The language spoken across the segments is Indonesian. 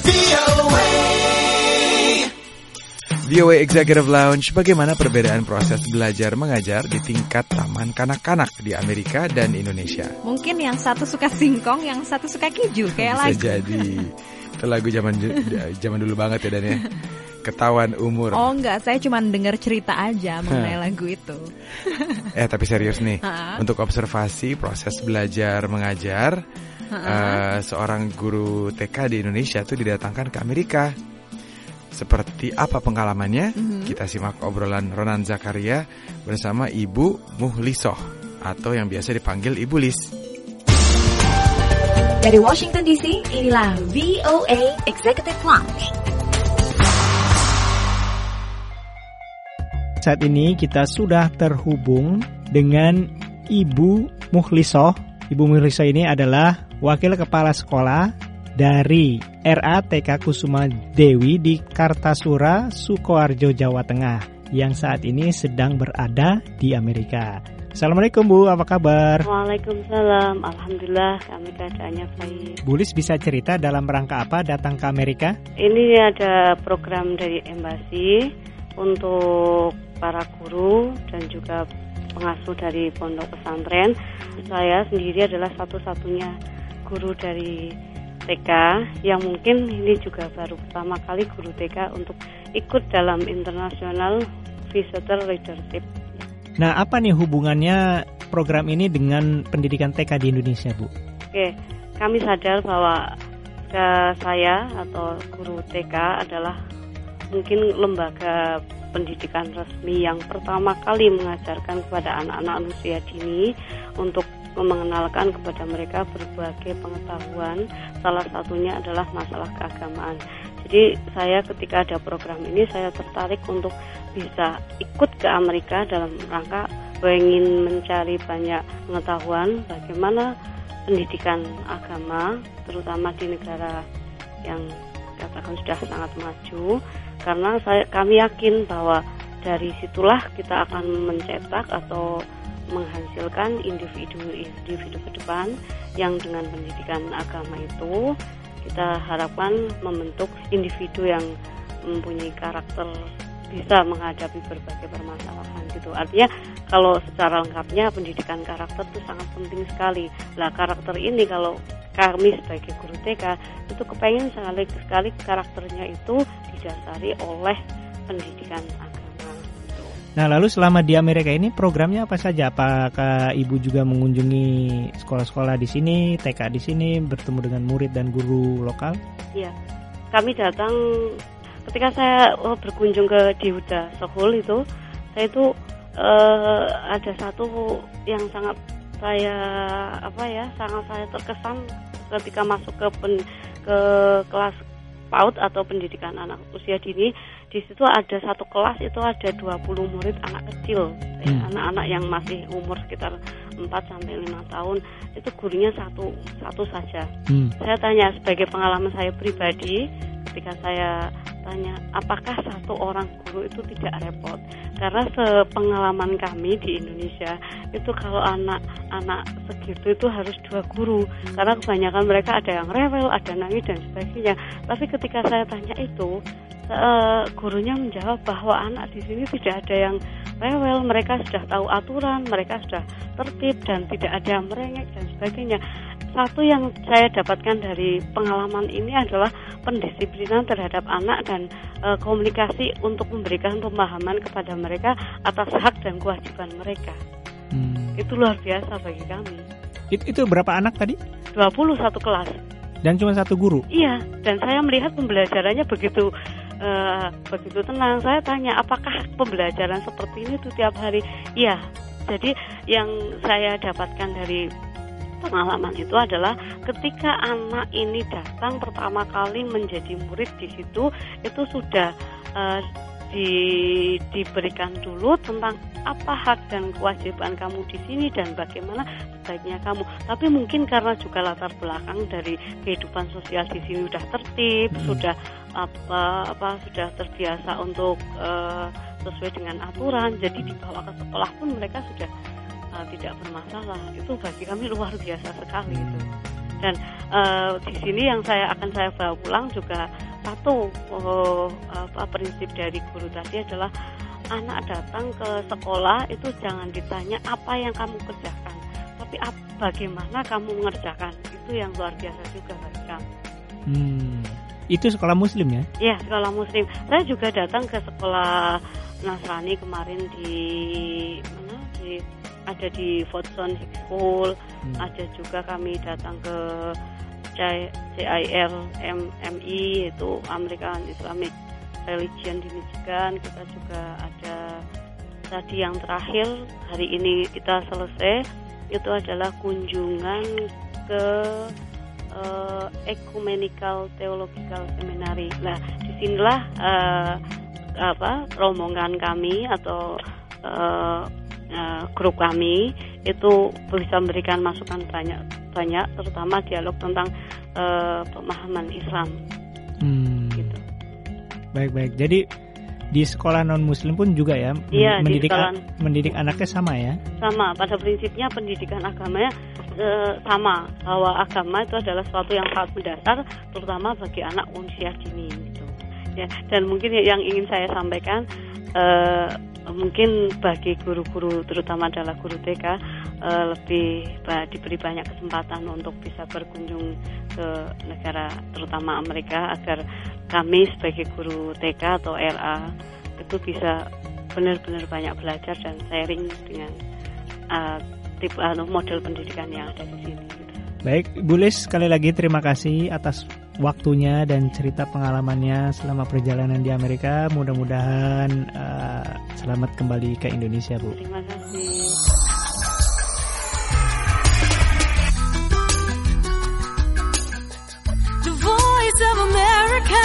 VOA Executive Lounge, bagaimana perbedaan proses belajar mengajar di tingkat taman kanak-kanak di Amerika dan Indonesia? Mungkin yang satu suka singkong, yang satu suka keju, kayak lagu. Bisa jadi. Itu lagu zaman dulu banget ya, Dan ya. Ketahuan umur. Oh enggak, saya cuma dengar cerita aja mengenai lagu itu. Tapi serius nih, untuk observasi proses belajar mengajar, seorang guru TK di Indonesia tuh didatangkan ke Amerika. Seperti apa pengalamannya? Kita simak obrolan Ronan Zakaria bersama Ibu Muhlisoh atau yang biasa dipanggil Ibu Lis. Dari Washington DC, inilah VOA Executive Lounge. Saat ini kita sudah terhubung dengan Ibu Muhlisoh. Ibu Muhlisoh ini adalah Wakil Kepala Sekolah dari RATK Kusuma Dewi di Kartasura, Sukoharjo, Jawa Tengah yang saat ini sedang berada di Amerika. Assalamualaikum Bu, apa kabar? Waalaikumsalam, alhamdulillah kami keadaannya baik. Bu Lis bisa cerita dalam rangka apa datang ke Amerika? Ini ada program dari Embasi untuk para guru dan juga pengasuh dari pondok pesantren. Saya sendiri adalah satu-satunya guru dari TK yang mungkin ini juga baru pertama kali guru TK untuk ikut dalam International Visitor Leadership. Nah, apa nih hubungannya program ini dengan pendidikan TK di Indonesia, Bu? Oke, kami sadar bahwa saya atau guru TK adalah mungkin lembaga pendidikan resmi yang pertama kali mengajarkan kepada anak-anak usia dini untuk mengenalkan kepada mereka berbagai pengetahuan, salah satunya adalah masalah keagamaan. Jadi saya ketika ada program ini saya tertarik untuk bisa ikut ke Amerika dalam rangka ingin mencari banyak pengetahuan bagaimana pendidikan agama, terutama di negara yang katakan sudah sangat maju, karena kami yakin bahwa dari situlah kita akan mencetak atau menghasilkan individu ke depan yang dengan pendidikan agama itu kita harapkan membentuk individu yang mempunyai karakter bisa menghadapi berbagai permasalahan gitu. Artinya kalau secara lengkapnya pendidikan karakter itu sangat penting sekali. Lah karakter ini kalau kami sebagai guru TK itu kepengen sekali karakternya itu didasari oleh pendidikan agama. Nah, lalu selama di Amerika ini programnya apa saja? Apakah Ibu juga mengunjungi sekolah-sekolah di sini, TK di sini, bertemu dengan murid dan guru lokal? Iya, kami datang ketika saya berkunjung ke Diuda Seoul itu, saya itu ada satu yang sangat sangat saya terkesan ketika masuk ke kelas PAUD atau pendidikan anak usia dini. Di situ ada satu kelas itu ada 20 murid anak kecil, anak-anak yang masih umur sekitar 4 sampai 5 tahun. Itu gurunya satu saja. Saya tanya sebagai pengalaman saya pribadi, ketika saya tanya apakah satu orang guru itu tidak repot, karena sepengalaman kami di Indonesia itu kalau anak-anak segitu itu harus 2 guru, karena kebanyakan mereka ada yang rewel, ada nangis dan sebagainya. Tapi ketika saya tanya itu, gurunya menjawab bahwa anak di sini tidak ada yang rewel, mereka sudah tahu aturan, mereka sudah tertib dan tidak ada yang merengek dan sebagainya. Satu yang saya dapatkan dari pengalaman ini adalah pendisiplinan terhadap anak dan komunikasi untuk memberikan pemahaman kepada mereka atas hak dan kewajiban mereka. Itu luar biasa bagi kami. Itu berapa anak tadi? 20 satu kelas. Dan cuma 1 guru? Iya, dan saya melihat pembelajarannya begitu tenang. Saya tanya apakah pembelajaran seperti ini tuh tiap hari? Iya. Jadi yang saya dapatkan dari pengalaman itu adalah ketika anak ini datang pertama kali menjadi murid di situ, itu sudah diberikan dulu tentang apa hak dan kewajiban kamu di sini dan bagaimana sebaiknya kamu. Tapi mungkin karena juga latar belakang dari kehidupan sosial di sini sudah tertib, sudah sudah terbiasa untuk sesuai dengan aturan. Jadi dibawa ke sekolah pun mereka sudah tidak bermasalah. Itu bagi kami luar biasa sekali itu. Dan di sini yang akan saya bawa pulang juga satu prinsip dari guru tadi adalah anak datang ke sekolah itu jangan ditanya apa yang kamu kerjakan, tapi bagaimana kamu mengerjakan. Itu yang luar biasa juga bagi kami. Itu sekolah Muslim ya? Iya, sekolah Muslim. Saya juga datang ke sekolah Nasrani kemarin ada di Fordson High School, ada juga kami datang ke CIRMMI, itu American Islamic Religion di Michigan. Kita juga ada tadi yang terakhir hari ini kita selesai, itu adalah kunjungan ke Ecumenical Theological Seminary. Nah, disinilah rombongan kami atau grup kami itu bisa memberikan masukan banyak, terutama dialog tentang pemahaman Islam. Gitu. Baik. Jadi di sekolah non Muslim pun juga ya, mendidik anaknya sama ya? Sama. Pada prinsipnya pendidikan agamanya sama, bahwa agama itu adalah sesuatu yang sangat mendasar, terutama bagi anak usia dini. Gitu. Ya, dan mungkin yang ingin saya sampaikan, mungkin bagi guru-guru, terutama adalah guru TK, lebih diberi banyak kesempatan untuk bisa berkunjung ke negara, terutama Amerika, agar kami sebagai guru TK atau RA itu bisa benar-benar banyak belajar dan sharing dengan model pendidikan yang ada di sini. Baik, Bu Lis, sekali lagi terima kasih atas waktunya dan cerita pengalamannya selama perjalanan di Amerika. Mudah-mudahan selamat kembali ke Indonesia, Bu. Terima kasih. The Voice of America.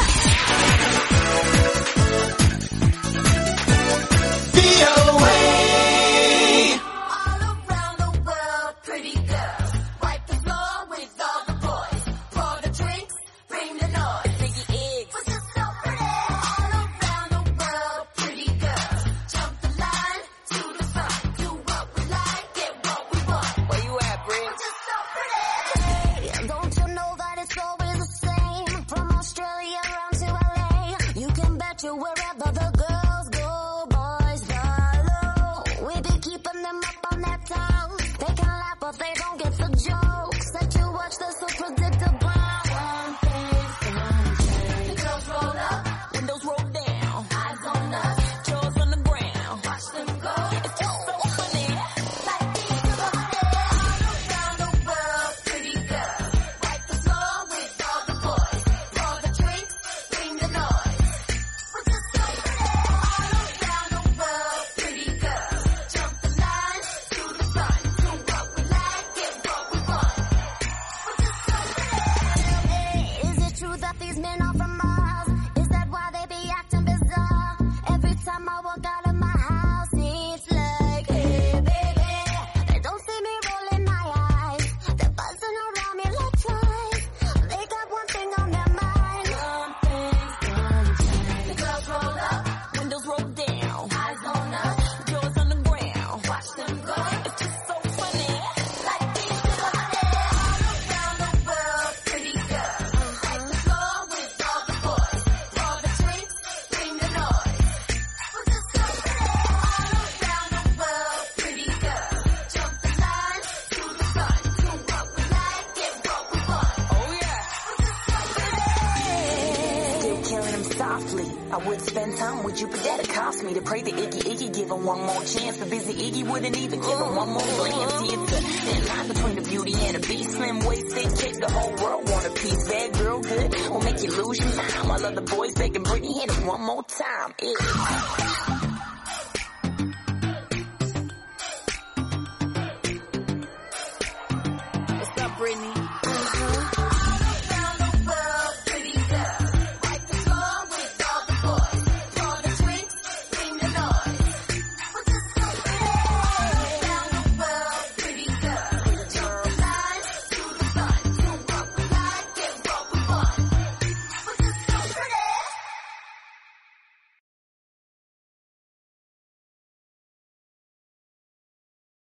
I would spend time with you, but that'd cost me to pray to Iggy, give him one more chance. But busy Iggy wouldn't even give him one more glance. See, it's a thin line between the beauty and the beast. Slim waisted chick, the whole world want a piece. Bad girl, good, will make you lose your mind. While other boys begging Britney, hit it one more time.